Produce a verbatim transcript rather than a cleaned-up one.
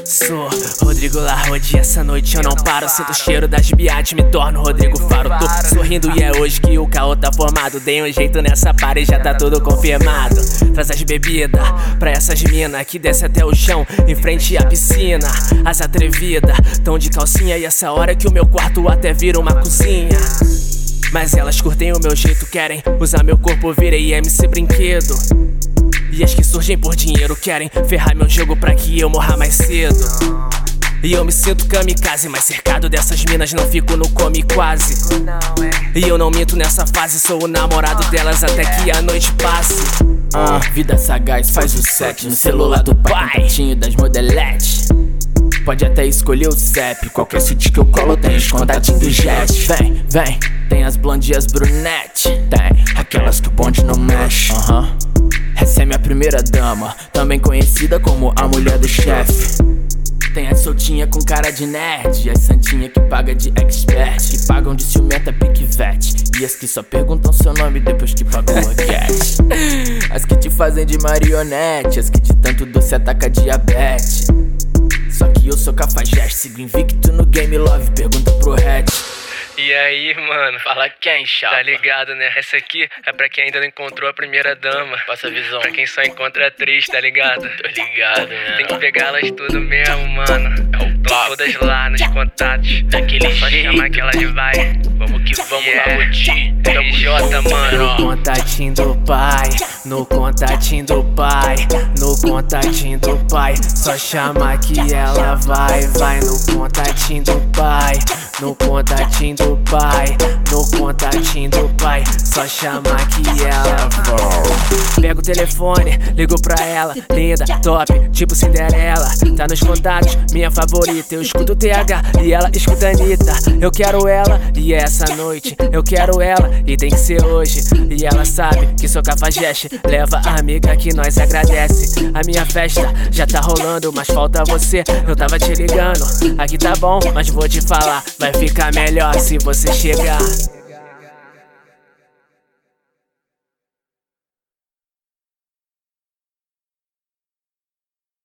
Sou Rodrigo Larrode e essa noite eu não paro. Sinto o cheiro das biates, me torno Rodrigo Faro. Tô sorrindo e é hoje que o caô tá formado. Dei um jeito nessa party e já tá tudo confirmado. Traz as bebidas pra essas mina que desce até o chão em frente à piscina. As atrevidas tão de calcinha e essa hora que o meu quarto até vira uma cozinha. Mas elas curtem o meu jeito, querem usar meu corpo, virei M C brinquedo. E as que surgem por dinheiro querem ferrar meu jogo pra que eu morra mais cedo. E eu me sinto kamikaze, mas cercado dessas minas não fico no come quase. E eu não minto nessa fase, sou o namorado delas até que a noite passe. Ah, vida sagaz, faz o set no celular do pai, pertinho das modeletes. Pode até escolher o C E P, qualquer sítio que eu colo tem os contatinhos do jet. Vem, vem, tem as blondes e as brunettes, tem aquelas que o bonde não mexe. Aham, uh-huh. Essa é minha primeira dama, também conhecida como a mulher do chefe. Tem as soltinha com cara de nerd, as santinha que paga de expert, que pagam de ciumenta piquevete, e as que só perguntam seu nome depois que pagou a cash. As que te fazem de marionete, as que de tanto doce ataca diabetes. Só que eu sou cafajeste, sigo invicto no game love, pergunta pro Red. E aí, mano? Fala quem, chapa? Tá ligado, né? Essa aqui é pra quem ainda não encontrou a primeira dama. Passa a visão. Pra quem só encontra a atriz, tá ligado? Tô ligado, né? Tem que pegar elas tudo mesmo, mano. É o Tão todas lá nos contatos. Daquele só jeito. chamar que elas vai. Vamos que vamos, Yeah. Larrode. R J, mano. No contatinho do pai, no contatinho do pai, no contatinho do pai. Só chama que ela vai, vai no contatinho do pai, no contatinho do pai, no contatinho do pai. Só chama que ela vai. Pego o telefone, ligo pra ela, linda, top, tipo Cinderela. Tá nos contatos, minha favorita. Eu escuto o T H e ela escuta a Anitta. Eu quero ela e é essa noite. Eu quero ela e tem que ser hoje. E ela sabe que sou cafajeste. Leva a amiga que nós agradece. A minha festa já tá rolando, mas falta você. Eu tava te ligando, aqui tá bom, mas vou te falar, vai ficar melhor se você chegar.